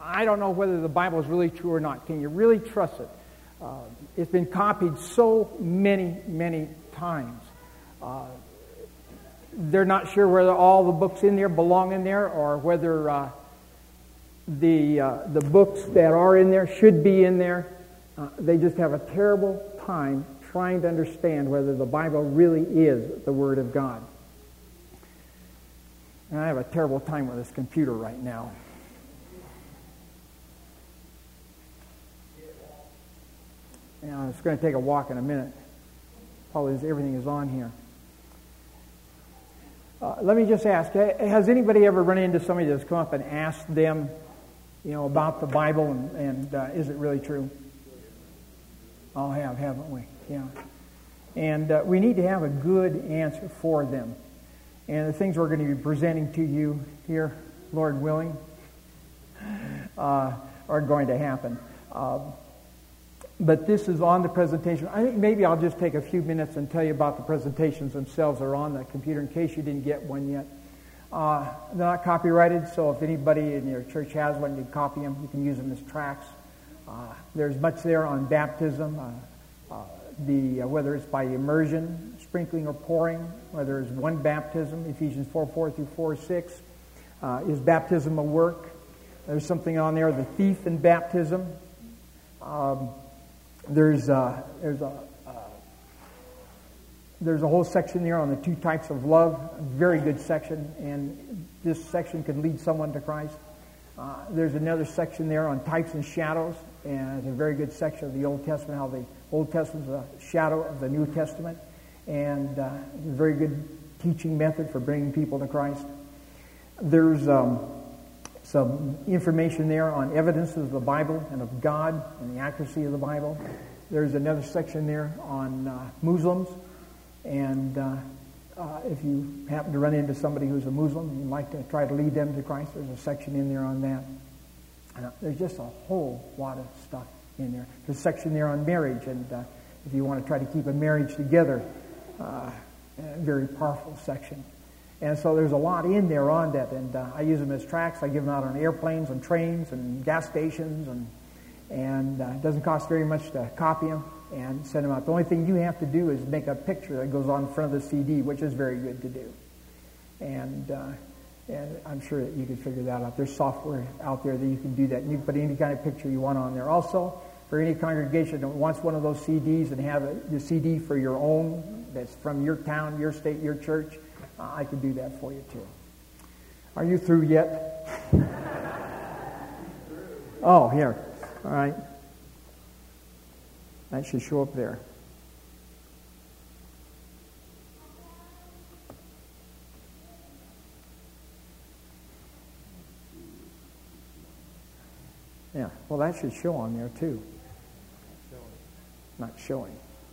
I don't know whether the Bible is really true or not. Can you really trust it? It's been copied so many, many times. They're not sure whether all the books in there belong in there or whether the books that are in there should be in there. They just have a terrible time trying to understand whether the Bible really is the Word of God. And I have a terrible time with this computer right now. Yeah, it's going to take a walk in a minute. Probably everything is on here. Let me just ask, has anybody ever run into somebody that's come up and asked them, about the Bible and is it really true? All have, haven't we? Yeah. And we need to have a good answer for them. And the things we're going to be presenting to you here, Lord willing, are going to happen. But this is on the presentation. I think maybe I'll just take a few minutes and tell you about the presentations themselves. They're on the computer in case you didn't get one yet. They're not copyrighted, so if anybody in your church has one, you can copy them. You can use them as tracts. There's much there on baptism, whether it's by immersion, sprinkling, or pouring, whether it's one baptism, Ephesians 4:4 through 4:6. Is baptism a work? There's something on there, the thief in baptism. There's a whole section there on the two types of love. A very good section, and this section could lead someone to Christ. There's another section there on types and shadows, and it's a very good section of the Old Testament, how the Old Testament is a shadow of the New Testament, and a very good teaching method for bringing people to Christ. There's some information there on evidences of the Bible and of God and the accuracy of the Bible. There's another section there on Muslims, and if you happen to run into somebody who's a Muslim and you'd like to try to lead them to Christ, there's a section in there on that. There's just a whole lot of stuff in there. There's a section there on marriage, and if you want to try to keep a marriage together, a very powerful section. And so there's a lot in there on that, and I use them as tracts. I give them out on airplanes and trains and gas stations, and it doesn't cost very much to copy them and send them out. The only thing you have to do is make a picture that goes on front of the CD, which is very good to do. And I'm sure that you can figure that out. There's software out there that you can do that. And you can put any kind of picture you want on there. Also, for any congregation that wants one of those CDs and have the CD for your own, that's from your town, your state, your church, I can do that for you too. Are you through yet? Oh, here. All right. That should show up there. Yeah, well, that should show on there too. Not showing.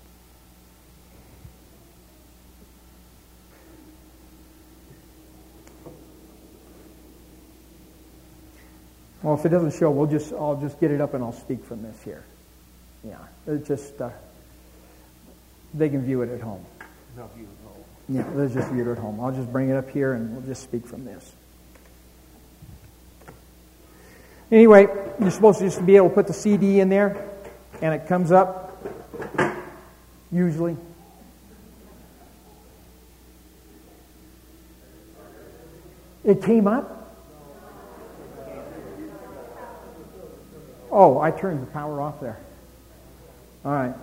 Well, if it doesn't show, I'll just get it up and I'll speak from this here. Yeah, it's just they can view it at home. No, view at home. Yeah, let's just view it at home. I'll just bring it up here and we'll just speak from this. Anyway, you're supposed to just be able to put the CD in there, and it comes up, usually. It came up? Oh, I turned the power off there. All right.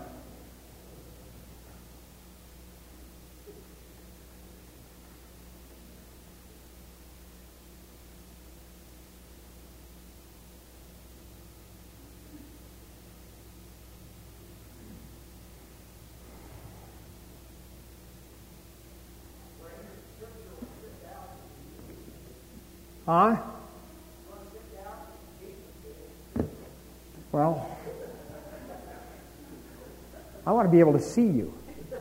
Huh? Well, I want to be able to see you.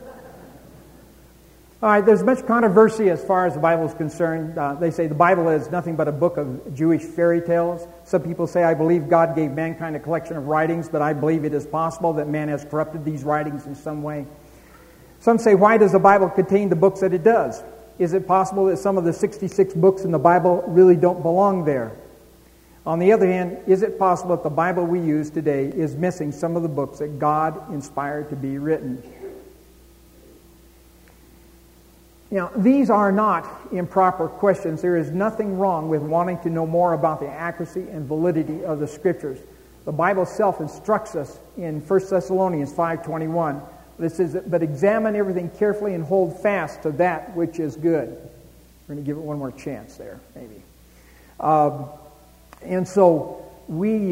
All right, there's much controversy as far as the Bible is concerned. They say the Bible is nothing but a book of Jewish fairy tales. Some people say, I believe God gave mankind a collection of writings, but I believe it is possible that man has corrupted these writings in some way. Some say, why does the Bible contain the books that it does? Is it possible that some of the 66 books in the Bible really don't belong there? On the other hand, is it possible that the Bible we use today is missing some of the books that God inspired to be written? These are not improper questions. There is nothing wrong with wanting to know more about the accuracy and validity of the Scriptures. The Bible itself instructs us in 1 Thessalonians 5:21. It says, "But examine everything carefully and hold fast to that which is good." We're going to give it one more chance there, maybe. And so we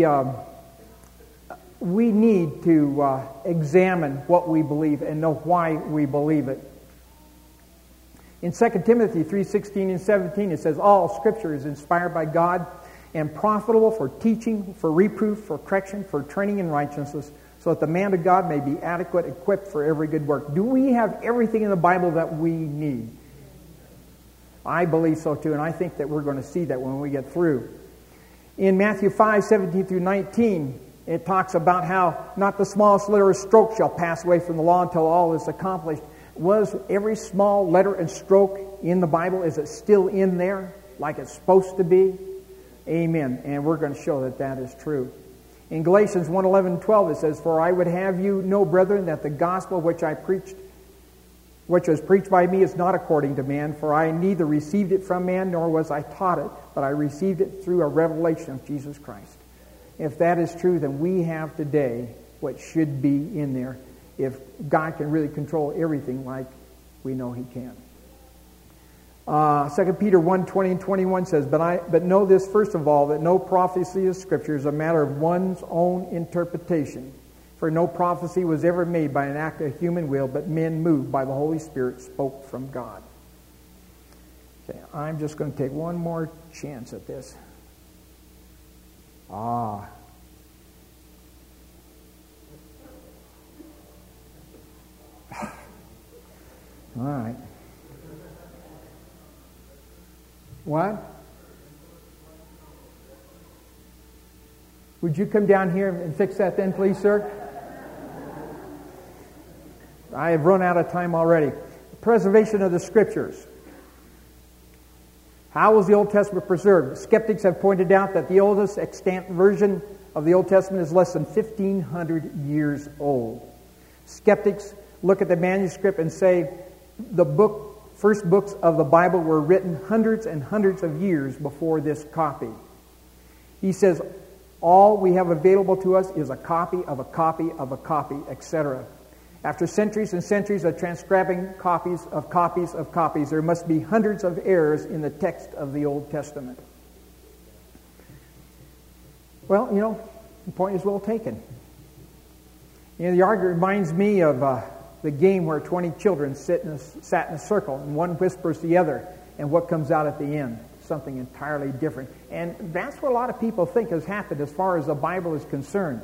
need to examine what we believe and know why we believe it. In 2 Timothy 3:16 and 17, it says, "All Scripture is inspired by God and profitable for teaching, for reproof, for correction, for training in righteousness, so that the man of God may be adequate, equipped for every good work." Do we have everything in the Bible that we need? I believe so too, and I think that we're going to see that when we get through. In Matthew 5:17 through 19, it talks about how not the smallest letter or stroke shall pass away from the law until all is accomplished. Was every small letter and stroke in the Bible? Is it still in there like it's supposed to be? Amen. And we're going to show that that is true. In Galatians 1:11 and 12 it says, "For I would have you know, brethren, that the gospel which was preached by me is not according to man, for I neither received it from man, nor was I taught it, but I received it through a revelation of Jesus Christ." If that is true, then we have today what should be in there, if God can really control everything like we know He can. 2 Peter 1:20 and 21 says, But know this first of all, that no prophecy of Scripture is a matter of one's own interpretation. For no prophecy was ever made by an act of human will, but men moved by the Holy Spirit spoke from God. Okay, I'm just going to take one more chance at this. All right. What? Would you come down here and fix that then, please, sir? I have run out of time already. Preservation of the Scriptures. How was the Old Testament preserved? Skeptics have pointed out that the oldest extant version of the Old Testament is less than 1,500 years old. Skeptics look at the manuscript and say the first books of the Bible were written hundreds and hundreds of years before this copy. He says all we have available to us is a copy of a copy of a copy, etc. After centuries and centuries of transcribing copies of copies of copies, there must be hundreds of errors in the text of the Old Testament. Well, the point is well taken. The argument reminds me of the game where 20 children sat in a circle, and one whispers to the other, and what comes out at the end? Something entirely different. And that's what a lot of people think has happened as far as the Bible is concerned.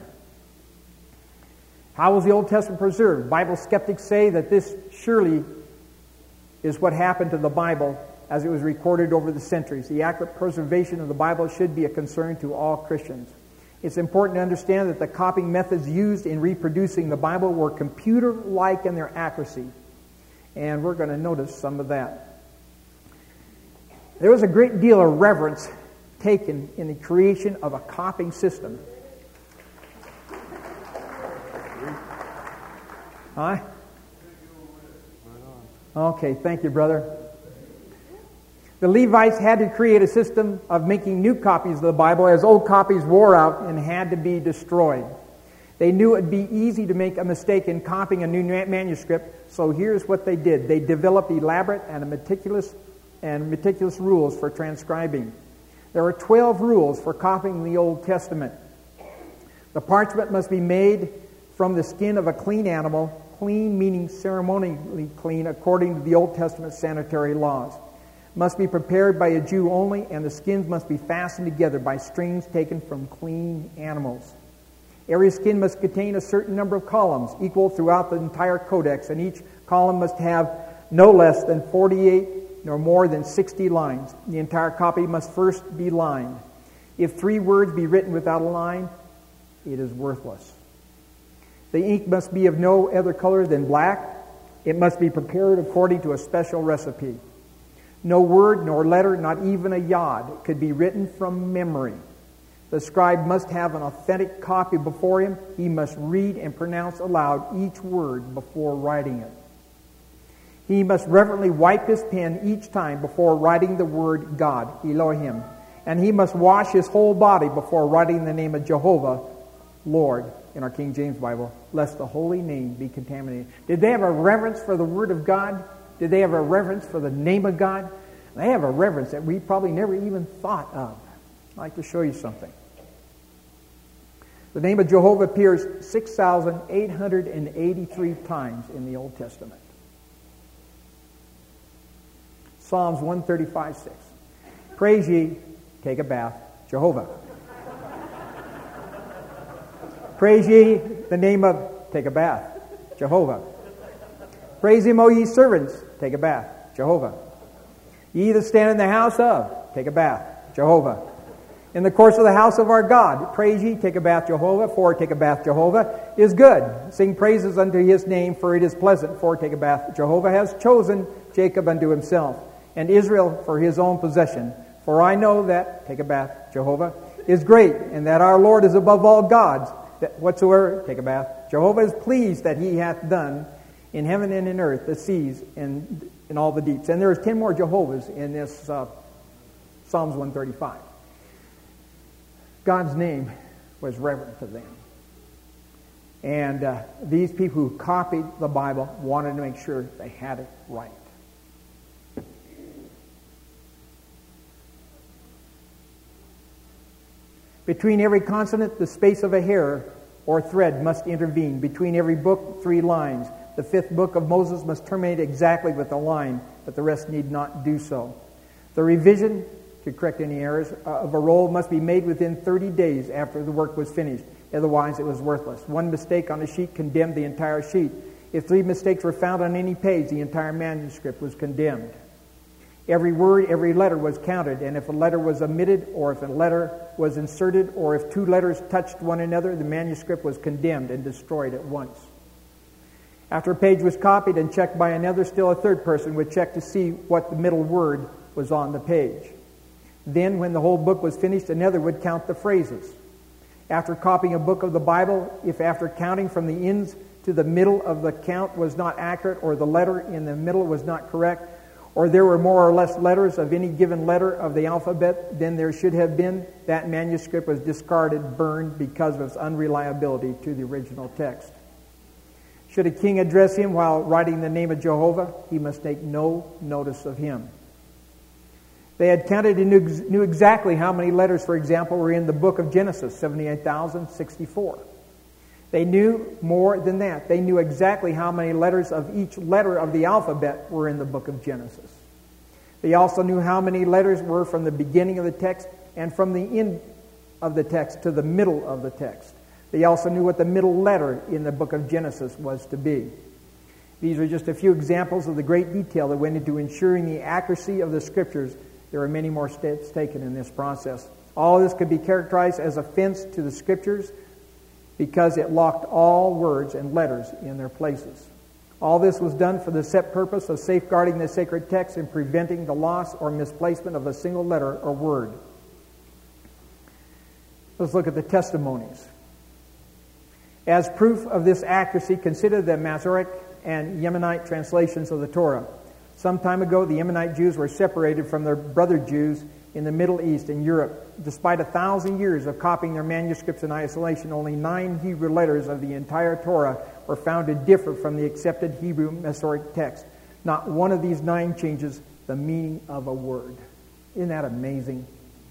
How was the Old Testament preserved? Bible skeptics say that this surely is what happened to the Bible as it was recorded over the centuries. The accurate preservation of the Bible should be a concern to all Christians. It's important to understand that the copying methods used in reproducing the Bible were computer-like in their accuracy. And we're going to notice some of that. There was a great deal of reverence taken in the creation of a copying system. Huh? Okay, thank you, brother. The Levites had to create a system of making new copies of the Bible as old copies wore out and had to be destroyed. They knew it would be easy to make a mistake in copying a new manuscript, so here's what they did. They developed elaborate and meticulous rules for transcribing. There are 12 rules for copying the Old Testament. The parchment must be made from the skin of a clean animal, clean meaning ceremonially clean according to the Old Testament sanitary laws. Must be prepared by a Jew only, and the skins must be fastened together by strings taken from clean animals. Every skin must contain a certain number of columns, equal throughout the entire codex, and each column must have no less than 48 nor more than 60 lines. The entire copy must first be lined. If 3 words be written without a line, it is worthless. The ink must be of no other color than black. It must be prepared according to a special recipe. No word nor letter, not even a yod, could be written from memory. The scribe must have an authentic copy before him. He must read and pronounce aloud each word before writing it. He must reverently wipe his pen each time before writing the word God, Elohim. And he must wash his whole body before writing the name of Jehovah, Lord, in our King James Bible, lest the holy name be contaminated. Did they have a reverence for the Word of God? Did they have a reverence for the name of God? They have a reverence that we probably never even thought of. I'd like to show you something. The name of Jehovah appears 6,883 times in the Old Testament. Psalms 135:6. Praise ye, take a bath, Jehovah. Praise ye the name of, take a bath, Jehovah. Praise him, O ye servants, take a bath, Jehovah. Ye that stand in the house of, take a bath, Jehovah. In the course of the house of our God, praise ye, take a bath, Jehovah, for take a bath, Jehovah is good. Sing praises unto his name, for it is pleasant, for take a bath, Jehovah has chosen Jacob unto himself, and Israel for his own possession. For I know that, take a bath, Jehovah, is great, and that our Lord is above all gods, that whatsoever, take a bath, Jehovah is pleased that he hath done in heaven and in earth, the seas, and in all the deeps. And there's 10 more Jehovahs in this Psalms 135. God's name was reverent to them. And these people who copied the Bible wanted to make sure they had it right. Between every consonant, the space of a hair or thread must intervene. Between every book, 3 lines. The 5th book of Moses must terminate exactly with a line, but the rest need not do so. The revision, to correct any errors, of a roll must be made within 30 days after the work was finished. Otherwise, it was worthless. 1 mistake on a sheet condemned the entire sheet. If 3 mistakes were found on any page, the entire manuscript was condemned. Every word, every letter was counted, and if a letter was omitted, or if a letter was inserted, or if 2 letters touched one another, the manuscript was condemned and destroyed at once. After a page was copied and checked by another, still a third person would check to see what the middle word was on the page. Then, when the whole book was finished, another would count the phrases. After copying a book of the Bible, if after counting from the ends to the middle of the count was not accurate, or the letter in the middle was not correct, or there were more or less letters of any given letter of the alphabet than there should have been, that manuscript was discarded, burned, because of its unreliability to the original text. Should a king address him while writing the name of Jehovah, he must take no notice of him. They had counted and knew exactly how many letters, for example, were in the book of Genesis, 78,064. They knew more than that. They knew exactly how many letters of each letter of the alphabet were in the book of Genesis. They also knew how many letters were from the beginning of the text and from the end of the text to the middle of the text. They also knew what the middle letter in the book of Genesis was to be. These are just a few examples of the great detail that went into ensuring the accuracy of the Scriptures. There are many more steps taken in this process. All of this could be characterized as offense to the Scriptures because it locked all words and letters in their places. All this was done for the set purpose of safeguarding the sacred text and preventing the loss or misplacement of a single letter or word. Let's look at the testimonies. As proof of this accuracy, consider the Masoretic and Yemenite translations of the Torah. Some time ago, the Yemenite Jews were separated from their brother Jews in the Middle East and Europe. Despite 1,000 years of copying their manuscripts in isolation, only 9 Hebrew letters of the entire Torah were found to differ from the accepted Hebrew Masoretic text. Not one of these 9 changes the meaning of a word. Isn't that amazing?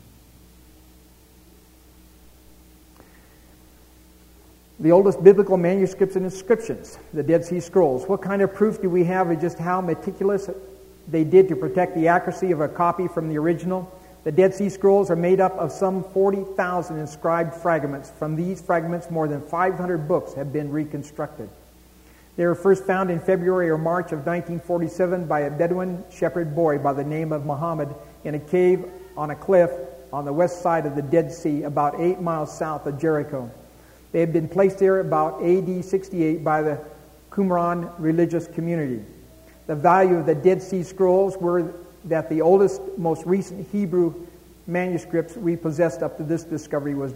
The oldest biblical manuscripts and inscriptions, the Dead Sea Scrolls. What kind of proof do we have of just how meticulous they did to protect the accuracy of a copy from the original? The Dead Sea Scrolls are made up of some 40,000 inscribed fragments. From these fragments, more than 500 books have been reconstructed. They were first found in February or March of 1947 by a Bedouin shepherd boy by the name of Muhammad in a cave on a cliff on the west side of the Dead Sea, about 8 miles south of Jericho. They had been placed there about AD 68 by the Qumran religious community. The value of the Dead Sea Scrolls were that the oldest, most recent Hebrew manuscripts we possessed up to this discovery was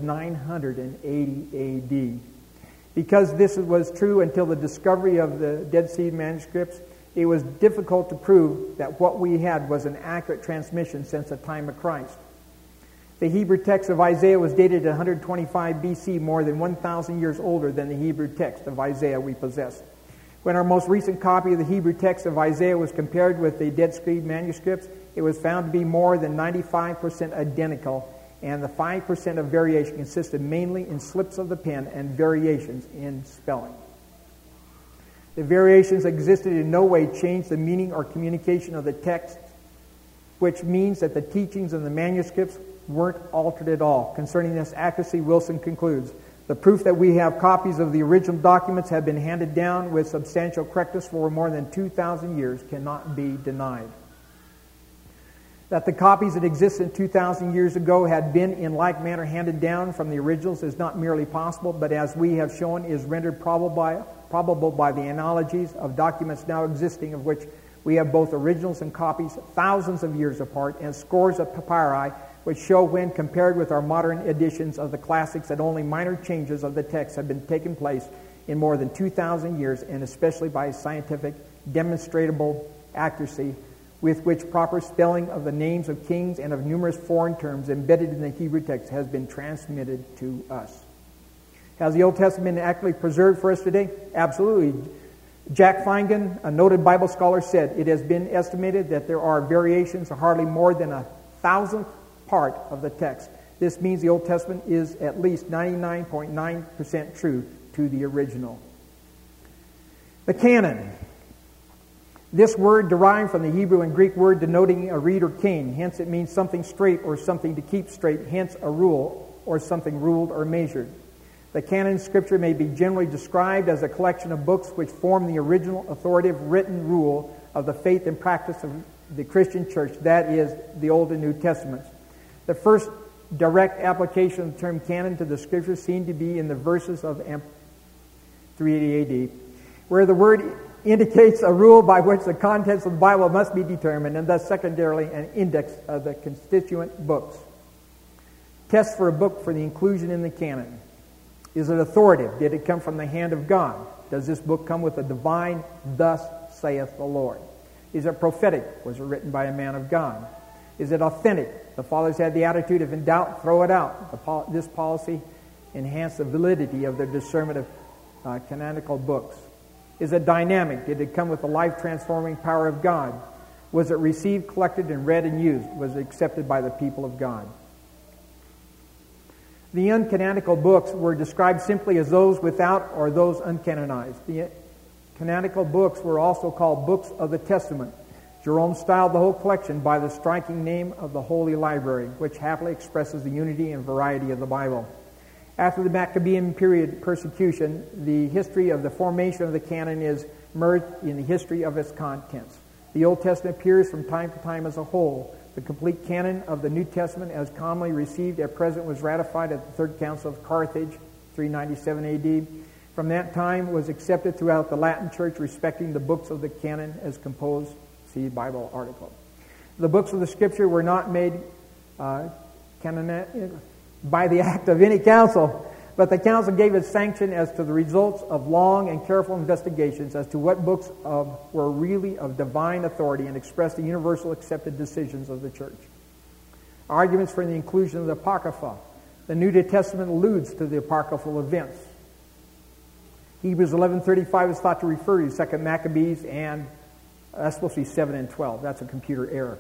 980 AD. Because this was true until the discovery of the Dead Sea manuscripts, it was difficult to prove that what we had was an accurate transmission since the time of Christ. The Hebrew text of Isaiah was dated at 125 BC, more than 1,000 years older than the Hebrew text of Isaiah we possess. When our most recent copy of the Hebrew text of Isaiah was compared with the Dead Sea manuscripts, it was found to be more than 95% identical, and the 5% of variation consisted mainly in slips of the pen and variations in spelling. The variations existed in no way changed the meaning or communication of the text, which means that the teachings in the manuscripts weren't altered at all. Concerning this accuracy, Wilson concludes, the proof that we have copies of the original documents have been handed down with substantial correctness for more than 2,000 years cannot be denied. That the copies that existed 2,000 years ago had been in like manner handed down from the originals is not merely possible, but as we have shown is rendered probable by the analogies of documents now existing, of which we have both originals and copies thousands of years apart, and scores of papyri which show when compared with our modern editions of the classics that only minor changes of the text have been taken place in more than 2,000 years, and especially by scientific, demonstrable accuracy with which proper spelling of the names of kings and of numerous foreign terms embedded in the Hebrew text has been transmitted to us. Has the Old Testament been accurately preserved for us today? Absolutely. Jack Feingen, a noted Bible scholar, said, it has been estimated that there are variations of hardly more than 1,000th part of the text. This means the Old Testament is at least 99.9% true to the original. The canon. This word derived from the Hebrew and Greek word denoting a reed or cane. Hence it means something straight or something to keep straight. Hence a rule or something ruled or measured. The canon of Scripture may be generally described as a collection of books which form the original authoritative written rule of the faith and practice of the Christian church. That is the Old and New Testaments. The first direct application of the term canon to the Scriptures seemed to be in the verses of 380 AD, where the word indicates a rule by which the contents of the Bible must be determined, and thus secondarily an index of the constituent books. Tests for a book for the inclusion in the canon. Is it authoritative? Did it come from the hand of God? Does this book come with a divine, thus saith the Lord? Is it prophetic? Was it written by a man of God? Is it authentic? The fathers had the attitude, if in doubt, throw it out. This policy enhanced the validity of their discernment of canonical books. Is it dynamic? Did it come with the life-transforming power of God? Was it received, collected, and read and used? Was it accepted by the people of God? The uncanonical books were described simply as those without or those uncanonized. The canonical books were also called books of the Testament. Jerome styled the whole collection by the striking name of the Holy Library, which happily expresses the unity and variety of the Bible. After the Maccabean period persecution, the history of the formation of the canon is merged in the history of its contents. The Old Testament appears from time to time as a whole. The complete canon of the New Testament, as commonly received at present, was ratified at the Third Council of Carthage, 397 AD. From that time was accepted throughout the Latin Church, respecting the books of the canon as composed. See Bible article. The books of the Scripture were not made canon by the act of any council, but the council gave its sanction as to the results of long and careful investigations as to what books were really of divine authority and expressed the universal accepted decisions of the church. Arguments for the inclusion of the Apocrypha. The New Testament alludes to the apocryphal events. Hebrews 11:35 is thought to refer to 2 Maccabees, and that's supposed to be 7 and 12. That's a computer error.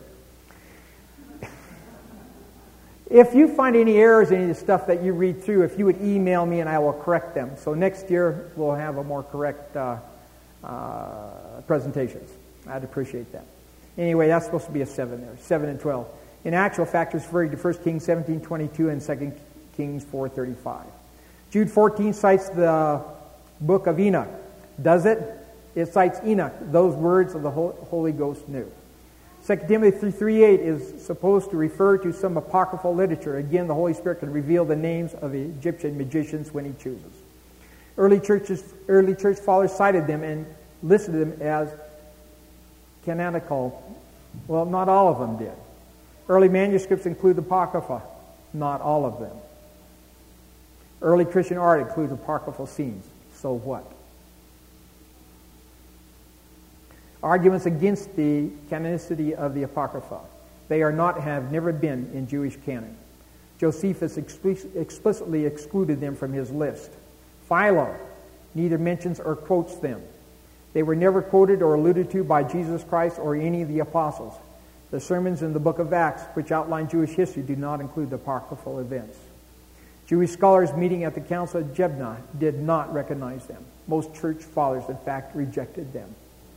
If you find any errors in any of the stuff that you read through, if you would email me and I will correct them. So next year we'll have a more correct presentations. I'd appreciate that. Anyway, that's supposed to be a 7 there, 7 and 12. In actual fact, it's referring to 1 Kings 17:22 and 2 Kings 4:35. Jude 14 cites the book of Enoch. Does it? It cites Enoch, those words of the Holy Ghost knew. 2 Timothy 3:8 is supposed to refer to some apocryphal literature. Again, the Holy Spirit can reveal the names of Egyptian magicians when He chooses. Early church fathers cited them and listed them as canonical. Well, not all of them did. Early manuscripts include Apocrypha, not all of them. Early Christian art includes apocryphal scenes. So what? Arguments against the canonicity of the Apocrypha. They are not, have never been in Jewish canon. Josephus explicitly excluded them from his list. Philo neither mentions or quotes them. They were never quoted or alluded to by Jesus Christ or any of the apostles. The sermons in the book of Acts, which outline Jewish history, do not include the apocryphal events. Jewish scholars meeting at the Council of Jebna did not recognize them. Most church fathers, in fact, rejected them.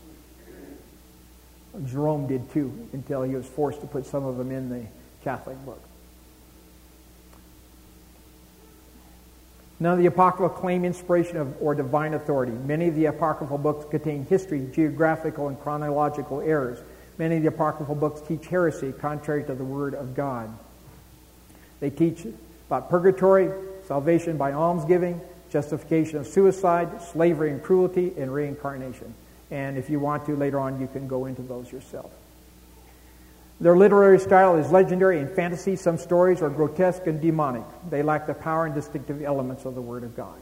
Jerome did too, until he was forced to put some of them in the Catholic book. None of the Apocrypha claim inspiration or divine authority. Many of the Apocryphal books contain history, geographical, and chronological errors. Many of the Apocryphal books teach heresy contrary to the Word of God. They teach about purgatory, salvation by almsgiving, justification of suicide, slavery and cruelty, and reincarnation. And if you want to, later on, you can go into those yourself. Their literary style is legendary and fantasy. Some stories are grotesque and demonic. They lack the power and distinctive elements of the Word of God.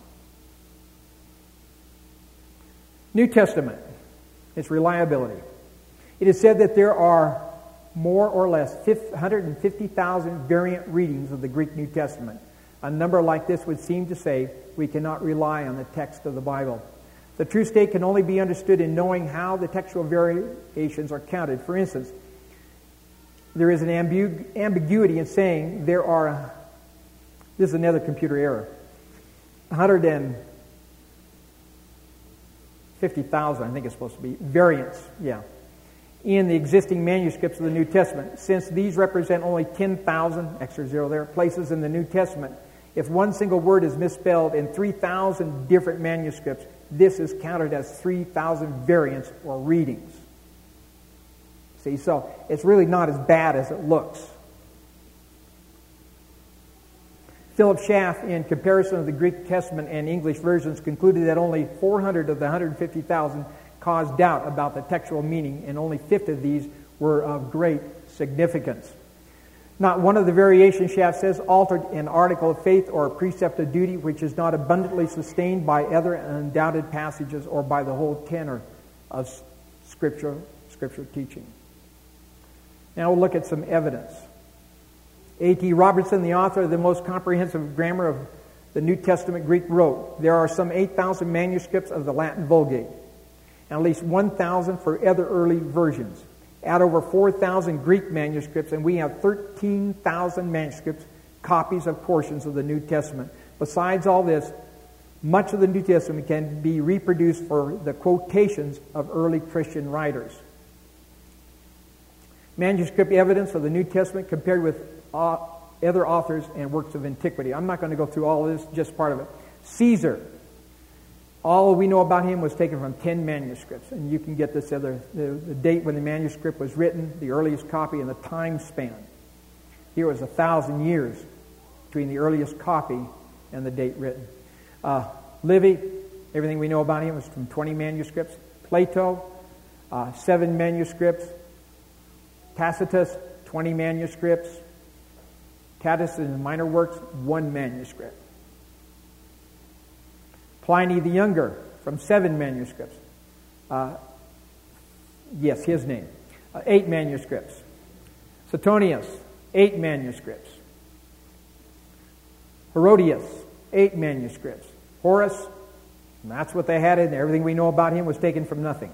New Testament, its reliability. It is said that there are more or less 150,000 variant readings of the Greek New Testament. A number like this would seem to say we cannot rely on the text of the Bible. The true state can only be understood in knowing how the textual variations are counted. For instance, there is an ambiguity in saying there are, this is another computer error, 150,000, I think it's supposed to be, variants, in the existing manuscripts of the New Testament. Since these represent only 10,000, extra zero there, places in the New Testament, if one single word is misspelled in 3,000 different manuscripts, this is counted as 3,000 variants or readings. See, so it's really not as bad as it looks. Philip Schaff, in comparison of the Greek Testament and English versions, concluded that only 400 of the 150,000 caused doubt about the textual meaning, and only 50 of these were of great significance. Not one of the variations, Schaff says, altered an article of faith or a precept of duty which is not abundantly sustained by other undoubted passages or by the whole tenor of Scripture teaching. Now we'll look at some evidence. A.T. Robertson, the author of the most comprehensive grammar of the New Testament Greek, wrote, there are some 8,000 manuscripts of the Latin Vulgate, and at least 1,000 for other early versions. Add over 4,000 Greek manuscripts, and we have 13,000 manuscripts, copies of portions of the New Testament. Besides all this, much of the New Testament can be reproduced for the quotations of early Christian writers. Manuscript evidence of the New Testament compared with other authors and works of antiquity. I'm not going to go through all of this, just part of it. Caesar. All we know about him was taken from 10 manuscripts. And you can get this other, the date when the manuscript was written, the earliest copy, and the time span. Here was 1,000 years between the earliest copy and the date written. Livy, everything we know about him was from 20 manuscripts. Plato, 7 manuscripts. Tacitus, 20 manuscripts. Tacitus in the minor works, 1 manuscript. Pliny the Younger, from 7 manuscripts. Yes, his name. 8 manuscripts. Suetonius, 8 manuscripts. Herodias, 8 manuscripts. Horace, and that's what they had in there. Everything we know about him was taken from nothing.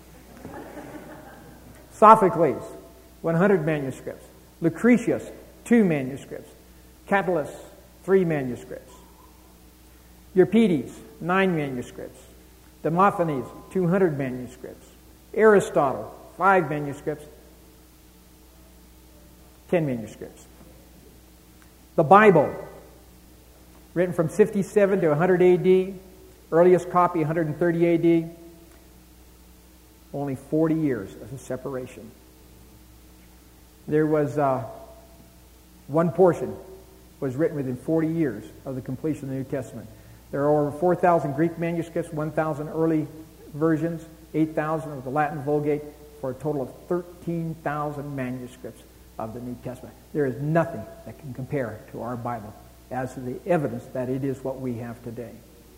Sophocles, 100 manuscripts. Lucretius, 2 manuscripts. Catullus, 3 manuscripts. Euripides, 9 manuscripts. Demosthenes, 200 manuscripts. Aristotle, 5 manuscripts. 10 manuscripts. The Bible, written from 57 to 100 A.D., earliest copy 130 A.D., only 40 years of a separation. There was one portion was written within 40 years of the completion of the New Testament. There are over 4,000 Greek manuscripts, 1,000 early versions, 8,000 of the Latin Vulgate, for a total of 13,000 manuscripts. of the New Testament. There is nothing that can compare to our Bible as to the evidence that it is what we have today.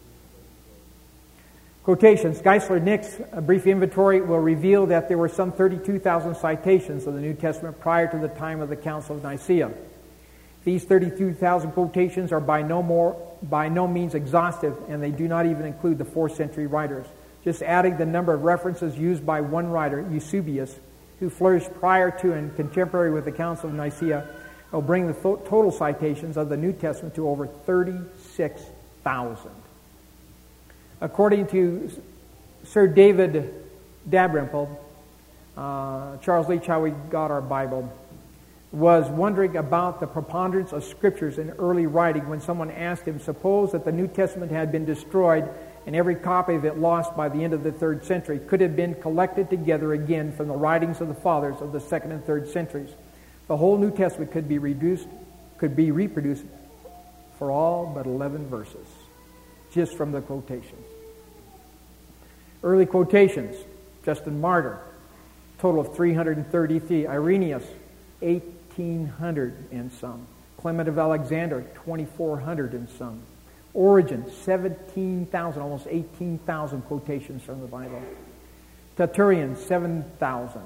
Quotations. Geisler-Nick's brief inventory will reveal that there were some 32,000 citations of the New Testament prior to the time of the Council of Nicaea. These 32,000 quotations are by no means exhaustive, and they do not even include the 4th century writers. Just adding the number of references used by one writer, Eusebius, who flourished prior to and contemporary with the Council of Nicaea, will bring the total citations of the New Testament to over 36,000. According to Sir David Dalrymple, Charles Leach, How We Got Our Bible, was wondering about the preponderance of scriptures in early writing when someone asked him, suppose that the New Testament had been destroyed and every copy of it lost by the end of the 3rd century, could have been collected together again from the writings of the fathers of the 2nd and 3rd centuries. The whole New Testament could be reproduced for all but 11 verses, just from the quotations. Early quotations: Justin Martyr, total of 333. Irenaeus, 1,800 and some. Clement of Alexandria, 2,400 and some. Origen, 17,000, almost 18,000 quotations from the Bible. Tertullian, 7,000.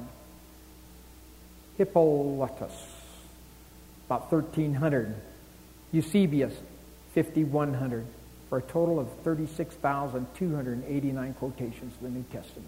Hippolytus, about 1,300. Eusebius, 5,100. For a total of 36,289 quotations of the New Testament.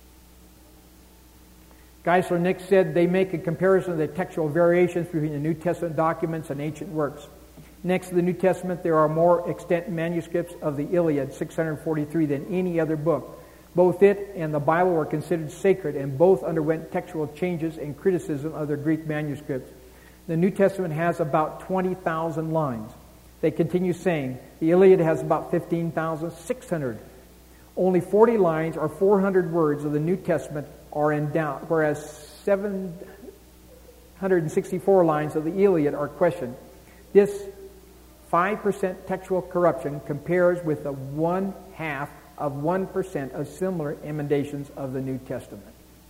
Geisler-Nick said they make a comparison of the textual variations between the New Testament documents and ancient works. Next to the New Testament, there are more extant manuscripts of the Iliad, 643, than any other book. Both it and the Bible were considered sacred, and both underwent textual changes and criticism of their Greek manuscripts. The New Testament has about 20,000 lines. They continue saying, the Iliad has about 15,600. Only 40 lines or 400 words of the New Testament are in doubt, whereas 764 lines of the Iliad are questioned. This 5% textual corruption compares with the 0.5% of similar emendations of the New Testament.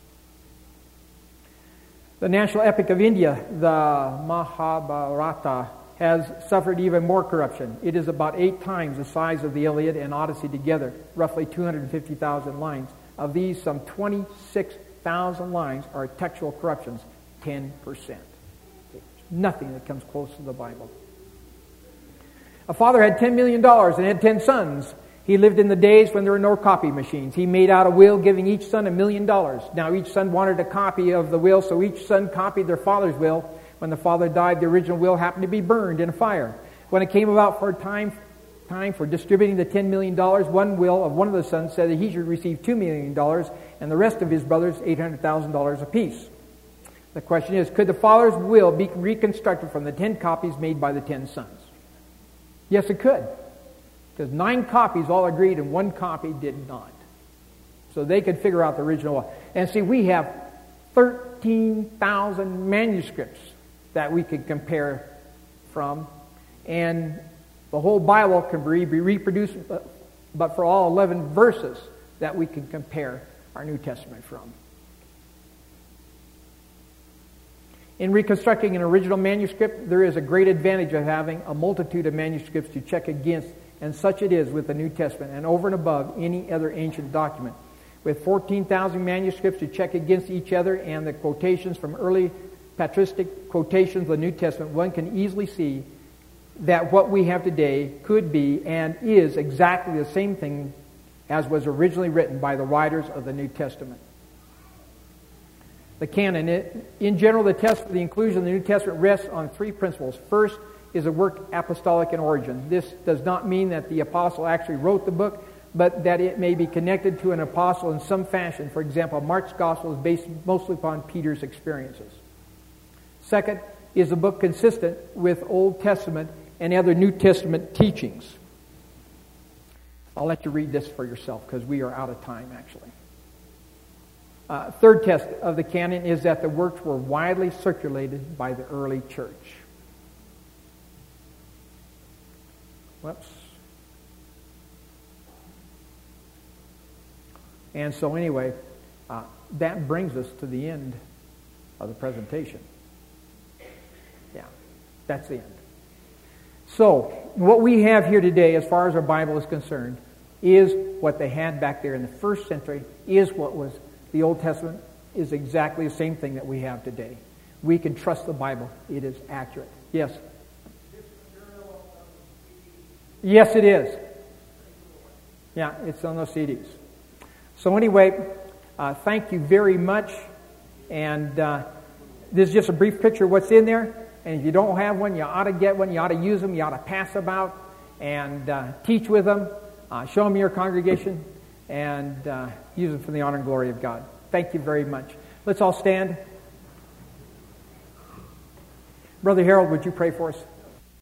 The national epic of India, the Mahabharata, has suffered even more corruption. It is about 8 times the size of the Iliad and Odyssey together, roughly 250,000 lines. Of these, some 26,000 lines are textual corruptions, 10%. There's nothing that comes close to the Bible. A father had $10 million and had 10 sons. He lived in the days when there were no copy machines. He made out a will giving each son $1 million. Now each son wanted a copy of the will, so each son copied their father's will. When the father died, the original will happened to be burned in a fire. When it came about for time for distributing the $10 million, one will of one of the sons said that he should receive $2 million and the rest of his brothers $800,000 apiece. The question is, could the father's will be reconstructed from the 10 copies made by the 10 sons? Yes, it could. Because 9 copies all agreed and 1 copy did not. So they could figure out the original will. And see, we have 13,000 manuscripts that we could compare from, and the whole Bible can be reproduced, but for all 11 verses that we can compare our New Testament from. In reconstructing an original manuscript, there is a great advantage of having a multitude of manuscripts to check against, and such it is with the New Testament, and over and above any other ancient document. With 14,000 manuscripts to check against each other and the quotations from early patristic quotations of the New Testament, one can easily see that what we have today could be and is exactly the same thing as was originally written by the writers of the New Testament. The canon. In general, the test for the inclusion of the New Testament rests on 3 principles. First is a work apostolic in origin. This does not mean that the apostle actually wrote the book, but that it may be connected to an apostle in some fashion. For example, Mark's gospel is based mostly upon Peter's experiences. Second, is the book consistent with Old Testament and other New Testament teachings? I'll let you read this for yourself because we are out of time, actually. Third test of the canon is that the works were widely circulated by the early church. Whoops. And so anyway, that brings us to the end of the presentation. That's the end. So, what we have here today, as far as our Bible is concerned, is what they had back there in the first century, is what was the Old Testament, is exactly the same thing that we have today. We can trust the Bible. It is accurate. Yes? Yes, it is. Yeah, it's on those CDs. So anyway, thank you very much. And this is just a brief picture of what's in there. And if you don't have one, you ought to get one. You ought to use them. You ought to pass them out and teach with them. Show them your congregation and use them for the honor and glory of God. Thank you very much. Let's all stand. Brother Harold, would you pray for us?